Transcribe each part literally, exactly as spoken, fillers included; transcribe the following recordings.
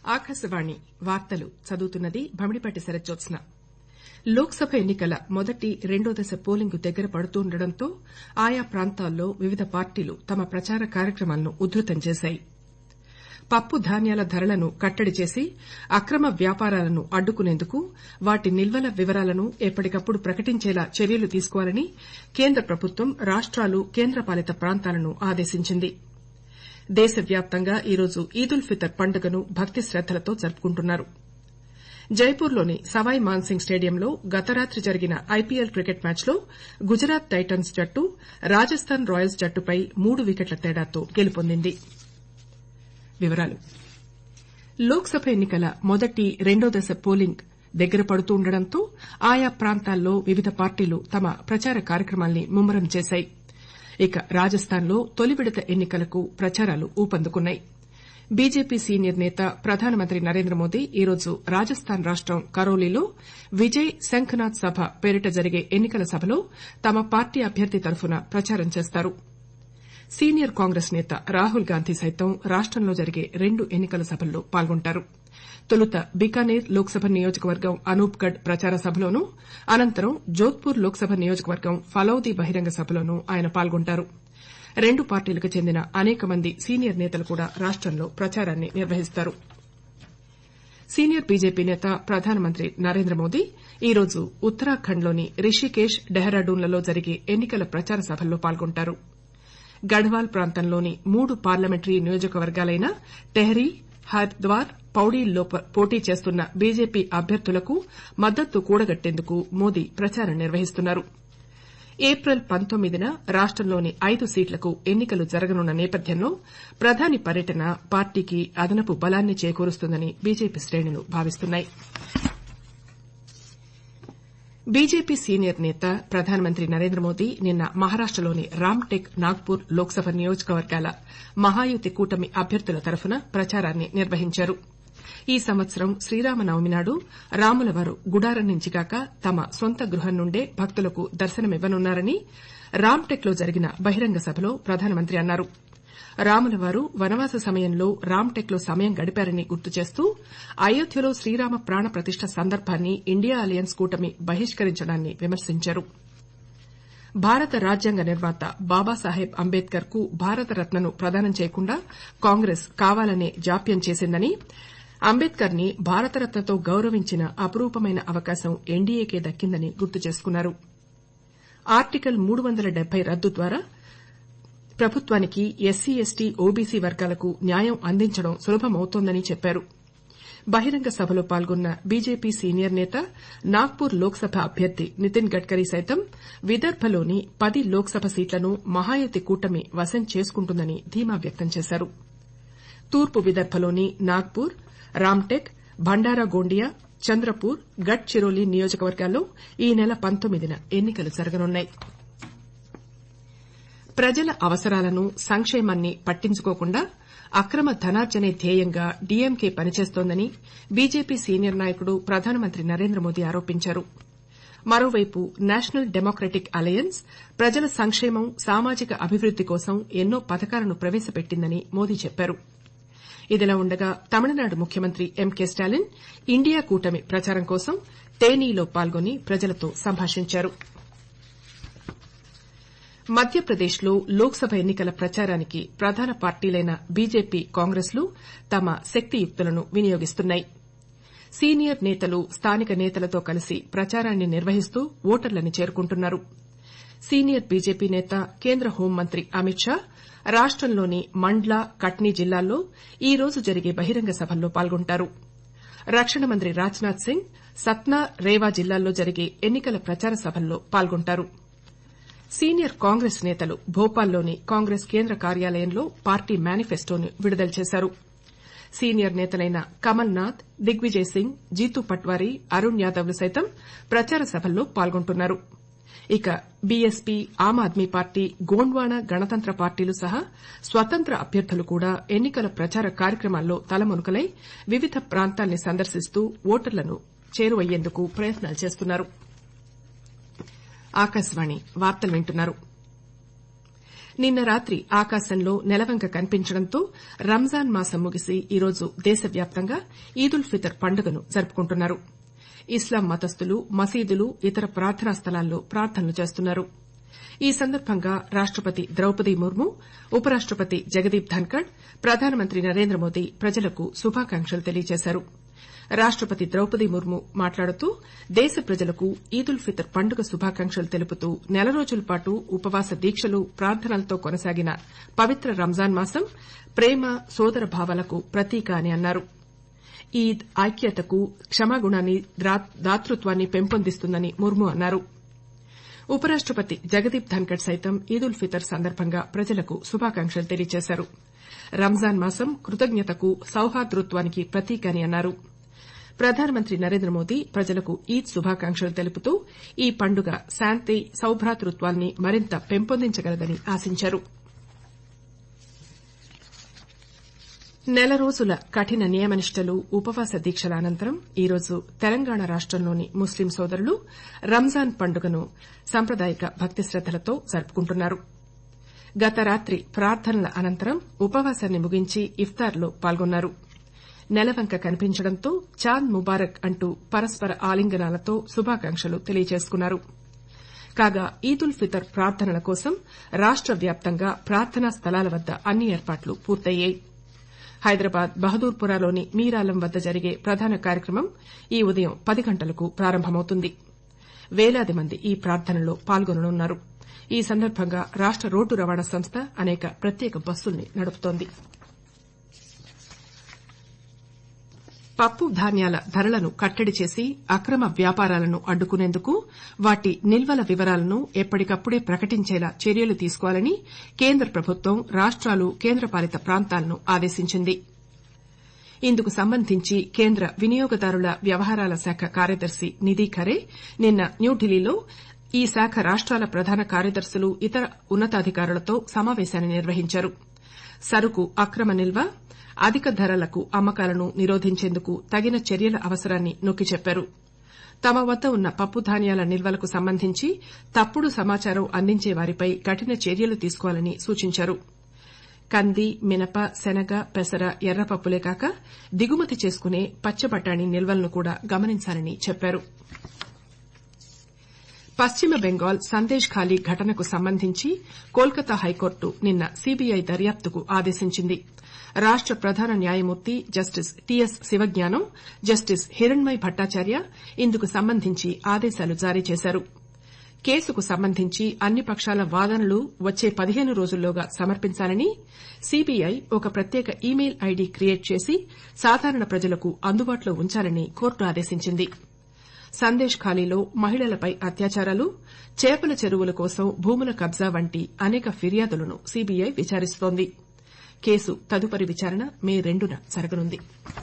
ఆకాశవాణి వార్తలు చదువుతున్నది భమిడిపాటి శరజ్జోత్స్న. లోక్సభ ఎన్నికల మొదటి రెండో దశ పోలింగు దగ్గర పడుతుండటంతో ఆయా ప్రాంతాల్లో వివిధ పార్టీలు తమ ప్రచార కార్యక్రమాలను ఉధృతం చేశాయి. పప్పు ధాన్యాల ధరలను కట్టడి చేసి అక్రమ వ్యాపారాలను అడ్డుకునేందుకు వాటి నిల్వల వివరాలను ఎప్పటికప్పుడు ప్రకటించేలా చర్యలు తీసుకోవాలని కేంద్ర ప్రభుత్వం రాష్టాలు కేంద్రపాలిత ప్రాంతాలను ఆదేశించింది. దేశవ్యాప్తంగా ఈరోజు ఈద్ ఉల్ ఫితర్ పండుగను భక్తి శ్రద్దలతో జరుపుకుంటున్నారు. జైపూర్లోని సవాయ్ మాన్సింగ్ స్టేడియంలో గత రాత్రి జరిగిన ఐపీఎల్ క్రికెట్ మ్యాచ్లో గుజరాత్ టైటన్స్ జట్టు రాజస్థాన్ రాయల్స్ జట్టుపై మూడు వికెట్ల తేడాతో గెలుపొందింది. లోక్సభ ఎన్నికల మొదటి రెండో దశ పోలింగ్ దగ్గర పడుతుండటంతో ఆయా ప్రాంతాల్లో వివిధ పార్టీలు తమ ప్రచార కార్యక్రమాల్ని ముమ్మరం చేశాయి. ఇక రాజస్థాన్లో తొలి విడత ఎన్నికలకు ప్రచారాలు ఊపందుకున్నాయి. బీజేపీ సీనియర్ నేత ప్రధానమంత్రి నరేంద్ర మోదీ ఈరోజు రాజస్థాన్ రాష్టం కరోలీలో విజయ్ శంఖనాథ్ సభ పేరిట జరిగే ఎన్నికల సభలో తమ పార్టీ అభ్యర్థి తరఫున ప్రచారం చేస్తారు. సీనియర్ కాంగ్రెస్ నేత రాహుల్ గాంధీ సైతం రాష్టంలో జరిగే రెండు ఎన్నికల సభల్లో పాల్గొంటారు. తొలుత బికానేర్ లోక్సభ నియోజకవర్గం అనూప్గఢ్ ప్రచార సభలోనూ అనంతరం జోధ్పూర్ లోక్సభ నియోజకవర్గం ఫలౌదీ బహిరంగ సభలోనూ ఆయన పాల్గొంటారు. రెండు పార్టీలకు చెందిన అనేక మంది సీనియర్ నేతలు కూడా రాష్టంలో ప్రచారాన్ని నిర్వహిస్తారు. సీనియర్ బీజేపీ నేత ప్రధానమంత్రి నరేంద్ర మోదీ ఈరోజు ఉత్తరాఖండ్లోని రిషికేశ్ డెహ్రాడూన్లలో జరిగే ఎన్నికల ప్రచార సభల్లో పాల్గొంటారు. గఢ్వాల్ ప్రాంతంలోని మూడు పార్లమెంటరీ నియోజకవర్గాలైన టెహరీ, హరిద్వార్, పౌడీల్లో పోటీ చేస్తున్న బీజేపీ అభ్యర్థులకు మద్దతు కూడగట్టేందుకు మోదీ ప్రచారం నిర్వహిస్తున్నారు. ఏప్రిల్ పంతొమ్మిదిన రాష్టంలోని ఐదు సీట్లకు ఎన్నికలు జరగనున్న నేపథ్యంలో ప్రధాని పర్యటన పార్టీకి అదనపు బలాన్ని చేకూరుస్తుందని బీజేపీ శ్రేణులు భావిస్తున్నాయి. బీజేపీ సీనియర్ నేత ప్రధానమంత్రి నరేంద్ర మోదీ నిన్న మహారాష్టలోని రామ్టెక్, నాగ్పూర్ లోక్సభ నియోజకవర్గాల మహాయుతి కూటమి అభ్యర్థుల తరఫున ప్రచారాన్ని నిర్వహించారు. ఈ సంవత్సరం శ్రీరామనవమి నాడు రాములవారు గుడారం నుంచి కాక తమ సొంత గృహం నుండే భక్తులకు దర్శనమివ్వనున్నారని రామ్టెక్లో జరిగిన బహిరంగ సభలో ప్రధానమంత్రి అన్నారు. రాములవారు వనవాస సమయంలో రామ్టెక్లో సమయం గడిపారని గుర్తు చేస్తూ అయోధ్యలో శ్రీరామ ప్రాణ ప్రతిష్ట సందర్భాన్ని ఇండియా అలయన్స్ కూటమి బహిష్కరించడాన్ని విమర్శించారు. భారత రాజ్యాంగ నిర్మాత బాబాసాహెబ్ అంబేద్కర్ కు భారతరత్నను ప్రదానం చేయకుండా కాంగ్రెస్ కావాలనే జాప్యం చేసిందని, అంబేద్కర్ ని భారతరత్నతో గౌరవించిన అపురూపమైన అవకాశం ఎన్డీఏకే దక్కిందని గుర్తు చేసుకున్నారు. ఆర్టికల్ మూడు వందల డెబ్బై రద్దు ద్వారా ప్రభుత్వానికి ఎస్సీ, ఎస్టీ, ఓబీసీ వర్గాలకు న్యాయం అందించడం సులభమవుతోందని చెప్పారు. బహిరంగ సభలో పాల్గొన్న బీజేపీ సీనియర్ నేత నాగ్పూర్ లోక్సభ అభ్యర్థి నితిన్ గడ్కరీ సైతం విదర్భలోని పది లోక్సభ సీట్లను మహాయుతి కూటమి వశం చేసుకుంటుందని ధీమా వ్యక్తం చేశారు. తూర్పు విదర్భలోని నాగ్పూర్, రామ్టెక్, భండారా గోండియా, చంద్రపూర్, గడ్చిరోలి నియోజకవర్గాల్లో ఈ నెల పంతొమ్మిదిన ఎన్నికలు జరగనున్నాయి. ప్రజల అవసరాలను, సంక్షేమాన్ని పట్టించుకోకుండా అక్రమ ధనార్జనే ధ్యేయంగా డీఎంకే పనిచేస్తోందని బీజేపీ సీనియర్ నాయకుడు ప్రధానమంత్రి నరేంద్ర మోదీ ఆరోపించారు. మరోవైపు నేషనల్ డెమోక్రటిక్ అలయన్స్ ప్రజల సంక్షేమం, సామాజిక అభివృద్ది కోసం ఎన్నో పథకాలను ప్రవేశపెట్టిందని మోదీ చెప్పారు. ఇదిలా ఉండగా తమిళనాడు ముఖ్యమంత్రి ఎంకే స్టాలిన్ ఇండియా కూటమి ప్రచారం కోసం తేనీలో పాల్గొని ప్రజలతో సంభాషించారు. మధ్యప్రదేశ్లో లోక్సభ ఎన్నికల ప్రచారానికి ప్రధాన పార్టీలైన బీజేపీ, కాంగ్రెస్లు తమ శక్తియుక్తులను వినియోగిస్తున్నాయి. సీనియర్ నేతలు స్థానిక నేతలతో కలిసి ప్రచారాన్ని నిర్వహిస్తూ ఓటర్లను చేరుకుంటున్నారు. సీనియర్ బీజేపీ నేత కేంద్ర హోంమంత్రి అమిత్ షా రాష్టంలోని మండ్ల, కట్నీ జిల్లాల్లో ఈ రోజు జరిగే బహిరంగ సభల్లో పాల్గొంటారు. రక్షణ మంత్రి రాజ్నాథ్ సింగ్ సత్నా, రేవా జిల్లాల్లో జరిగే ఎన్నికల ప్రచార సభల్లో పాల్గొంటారు. సీనియర్ కాంగ్రెస్ నేతలు భోపాల్లోని కాంగ్రెస్ కేంద్ర కార్యాలయంలో పార్టీ మేనిఫెస్టోను విడుదల చేశారు. సీనియర్ నేతలైన కమల్ నాథ్, దిగ్విజయ్ సింగ్, జీతూ పట్వారీ, అరుణ్ యాదవ్లు సైతం ప్రచార సభల్లో పాల్గొంటున్నారు. ఇక బీఎస్పీ, ఆమ్ ఆద్మీ పార్టీ, గోండ్వానా గణతంత్ర పార్టీలు సహా స్వతంత్ర అభ్యర్థులు కూడా ఎన్నికల ప్రచార కార్యక్రమాల్లో తలమునకలై వివిధ ప్రాంతాల్ని సందర్శిస్తూ ఓటర్లను చేరువయ్యేందుకు ప్రయత్నాలు చేస్తున్నారు. ఆకాశవాణి వార్తలు వింటున్నారు. నిన్న రాత్రి ఆకాశంలో నెలవంక కనిపించడంతో రంజాన్ మాసం ముగిసి ఈరోజు దేశవ్యాప్తంగా ఈదుల్ ఫితర్ పండుగను జరుపుకుంటున్నారు. ఇస్లాం మతస్థులు మసీదులు ఇతర ప్రార్థనా స్థలాల్లో ప్రార్థనలు చేస్తున్నారు. ఈ సందర్భంగా రాష్టపతి ద్రౌపది ముర్ము, ఉపరాష్టపతి జగదీప్ ధన్కడ్, ప్రధానమంత్రి నరేంద్ర మోదీ ప్రజలకు శుభాకాంక్షలు తెలియజేశారు. రాష్టపతి ద్రౌపది ముర్ము మాట్లాడుతూ దేశ ప్రజలకు ఈదుల్ ఫితర్ పండుగ శుభాకాంక్షలు తెలుపుతూ నెల రోజుల పాటు ఉపవాస దీక్షలు ప్రార్థనలతో కొనసాగిన పవిత్ర రంజాన్ మాసం ప్రేమ సోదర భావాలకు ప్రతీక అని అన్నారు. ఈద్ ఐక్యతకు, క్షమాగుణాన్ని, దాతృత్వాన్ని పెంపొందిస్తుందని ముర్ము అన్నారు. ఉపరాష్టపతి జగదీప్ ధన్కడ్ సైతం ఈదుల్ ఫితర్ సందర్భంగా ప్రజలకు శుభాకాంక్షలు తెలియజేశారు. రంజాన్ మాసం కృతజ్ఞతకు, సౌహార్దత్వానికి ప్రతీక అని అన్నారు. ప్రధానమంత్రి నరేంద్ర మోదీ ప్రజలకు ఈద్ శుభాకాంక్షలు తెలుపుతూ ఈ పండుగ శాంతి, సౌభ్రాతృత్వాన్ని మరింత పెంపొందించగలదని ఆశించారు. నెల రోజుల కఠిన నియమనిష్టలు, ఉపవాస దీక్షల అనంతరం ఈరోజు తెలంగాణ రాష్టంలోని ముస్లిం సోదరులు రంజాన్ పండుగను సంప్రదాయక భక్తి శ్రద్దలతో జరుపుకుంటున్నారు. గత రాత్రి ప్రార్థనల అనంతరం ఉపవాసాన్ని ముగించి ఇఫ్తార్లో పాల్గొన్నారు. నెలవంక కనిపించడంతో చాంద్ ముబారక్ అంటూ పరస్పర ఆలింగనాలతో శుభాకాంక్షలు తెలియజేసుకున్నారు. కాగా ఈదుల్ ఫితర్ ప్రార్థనల కోసం రాష్ట వ్యాప్తంగా ప్రార్థనా స్థలాల వద్ద అన్ని ఏర్పాట్లు పూర్తయ్యాయి. హైదరాబాద్ బహదూర్పురాలోని మీరాలం వద్ద జరిగే ప్రధాన కార్యక్రమం ఈ ఉదయం పది గంటలకు ప్రారంభమవుతుంది. వేలాది మంది ఈ ప్రార్థనలో పాల్గొననున్నారు. ఈ సందర్భంగా రాష్ట రోడ్డు రవాణా సంస్థ అనేక ప్రత్యేక బస్సుల్ని నడుపుతోంది. పప్పు ధాన్యాల ధరలను కట్టడి చేసి అక్రమ వ్యాపారాలను అడ్డుకునేందుకు వాటి నిల్వల వివరాలను ఎప్పటికప్పుడే ప్రకటించేలా చర్యలు తీసుకోవాలని కేంద్ర ప్రభుత్వం రాష్టాలు, కేంద్రపాలిత ప్రాంతాలను ఆదేశించింది. ఇందుకు సంబంధించి కేంద్ర వినియోగదారుల వ్యవహారాల శాఖ కార్యదర్శి నిధి ఖరే నిన్న న్యూఢిల్లీలో ఈ శాఖ రాష్టాల ప్రధాన కార్యదర్శులు, ఇతర ఉన్నతాధికారులతో సమావేశాన్ని నిర్వహించారు. సరుకు అక్రమ నిల్వ, అధిక ధరలకు అమ్మకాలను నిరోధించేందుకు తగిన చర్యల అవసరాన్ని నొక్కి చెప్పారు. తమ వద్ద ఉన్న పప్పు ధాన్యాల నిల్వలకు సంబంధించి తప్పుడు సమాచారం అందించే వారిపై కఠిన చర్యలు తీసుకోవాలని సూచించారు. కంది, మినప, శనగ, పెసర, ఎర్రపప్పులే కాక దిగుమతి చేసుకునే పచ్చబఠాణీ నిల్వలను కూడా గమనించాలని చెప్పారు. పశ్చిమ బెంగాల్ సందేశ్ ఖాళీ ఘటనకు సంబంధించి కోల్కతా హైకోర్టు నిన్న సీబీఐ దర్యాప్తుకు ఆదేశించింది. రాష్ట ప్రధాన న్యాయమూర్తి justice T S Sivagnanam, justice Hiranmay Bhattacharya ఇందుకు సంబంధించి ఆదేశాలు జారీ చేశారు. కేసుకు సంబంధించి అన్ని పక్షాల వాదనలు వచ్చే పదిహేను రోజుల్లోగా సమర్పించాలని సీబీఐ ఒక ప్రత్యేక ఇమెయిల్ ఐడీ క్రియేట్ చేసి సాధారణ ప్రజలకు అందుబాటులో ఉంచాలని కోర్టు ఆదేశించింది. సందేశ్ ఖాళీలో మహిళలపై అత్యాచారాలు, చేపల చెరువుల కోసం భూముల కబ్జా వంటి అనేక ఫిర్యాదులను సీబీఐ విచారిస్తోంది. కేసు తదుపరి విచారణ మే రెండున జరగనుంది.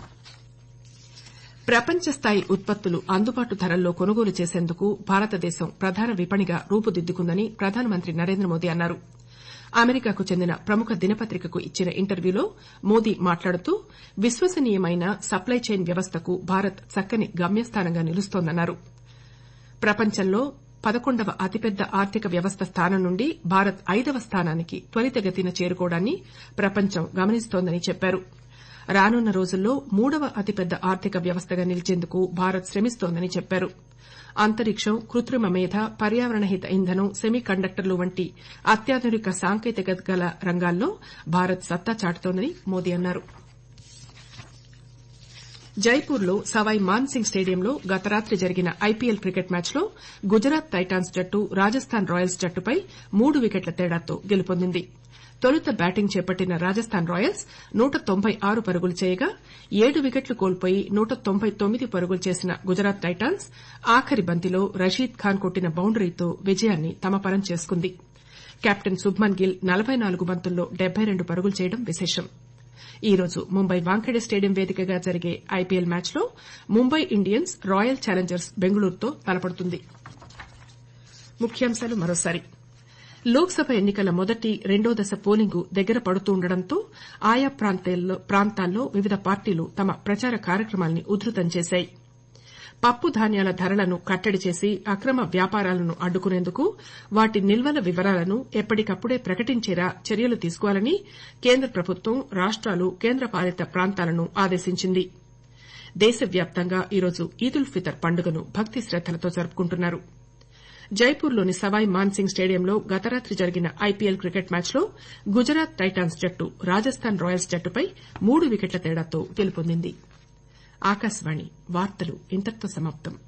ప్రపంచస్థాయి ఉత్పత్తులు అందుబాటు ధరల్లో కొనుగోలు చేసేందుకు భారతదేశం ప్రధాన విపణిగా రూపుదిద్దుకుందని ప్రధానమంత్రి నరేంద్ర మోదీ అన్నారు. అమెరికాకు చెందిన ప్రముఖ దినపత్రికకు ఇచ్చిన ఇంటర్వ్యూలో మోదీ మాట్లాడుతూ విశ్వసనీయమైన సప్లై చైన్ వ్యవస్థకు భారత్ చక్కని గమ్యస్థానంగా నిలుస్తోందన్నారు. ప్రపంచంలో పదకొండవ అతిపెద్ద ఆర్థిక వ్యవస్థ స్థానం నుండి భారత్ ఐదవ స్థానానికి త్వరితగతిన చేరుకోవడాన్ని ప్రపంచం గమనిస్తోందని చెప్పారు. రానున్న రోజుల్లో మూడవ అతిపెద్ద ఆర్థిక వ్యవస్థగా నిలిచేందుకు భారత్ శ్రమిస్తోందని చెప్పారు. అంతరిక్షం, కృత్రిమ మేధ, పర్యావరణహిత ఇంధనం, సెమీ కండక్టర్లు వంటి అత్యాధునిక సాంకేతికత గల రంగాల్లో భారత్ సత్తా చాటుతోందని మోదీ అన్నారు. జైపూర్లో సవాయ్ మాన్ సింగ్ స్టేడియంలో గత రాత్రి జరిగిన ఐపీఎల్ క్రికెట్ మ్యాచ్లో గుజరాత్ టైటాన్స్ జట్టు రాజస్థాన్ రాయల్స్ జట్టుపై మూడు వికెట్ల తేడాతో గెలుపొందింది. తొలుత బ్యాటింగ్ చేపట్టిన రాజస్థాన్ రాయల్స్ నూట తొంభై ఆరు పరుగులు చేయగా ఏడు వికెట్లు కోల్పోయి నూట తొంభై తొమ్మిది పరుగులు చేసిన గుజరాత్ టైటాన్స్ ఆఖరి బంతిలో రషీద్ ఖాన్ కొట్టిన బౌండరీతో విజయాన్ని తమ పరం చేసుకుంది. కెప్టెన్ శుభ్మన్ గిల్ నలభై నాలుగు బంతుల్లో డెబ్బై రెండు పరుగులు చేయడం విశేషం. ఈ రోజు ముంబై వాంఖేడే స్టేడియం వేదికగా జరిగే ఐపీఎల్ మ్యాచ్లో ముంబై ఇండియన్స్ రాయల్ ఛాలెంజర్స్ బెంగళూరుతో తలపడుతుంది. ముఖ్యాంశాలు మరోసారి. లోక్సభ ఎన్నికల మొదటి, రెండో దశ పోలింగు దగ్గర పడుతుండటంతో ఆయా ప్రాంతాల్లో వివిధ పార్టీలు తమ ప్రచార కార్యక్రమాల్ని ఉధృతం చేశాయి. పప్పు ధాన్యాల ధరలను కట్టడి చేసి అక్రమ వ్యాపారాలను అడ్డుకునేందుకు వాటి నిల్వల వివరాలను ఎప్పటికప్పుడే ప్రకటించేలా చర్యలు తీసుకోవాలని కేంద్ర ప్రభుత్వం రాష్టాలు కేంద్రపాలిత ప్రాంతాలను ఆదేశించింది. దేశవ్యాప్తంగా ఈరోజు ఈద్ ఉల్ ఫితర్ పండుగను భక్తి శ్రద్దలతో జరుపుకుంటున్నారు. జైపూర్లోని సవాయ్ మాన్సింగ్ స్టేడియంలో గత రాత్రి జరిగిన ఐపీఎల్ క్రికెట్ మ్యాచ్లో గుజరాత్ టైటాన్స్ జట్టు రాజస్థాన్ రాయల్స్ జట్టుపై మూడు వికెట్ల తేడాతో గెలుపొందింది. ఆకాశవాణి వార్తలు ఇంతటితో సమాప్తం.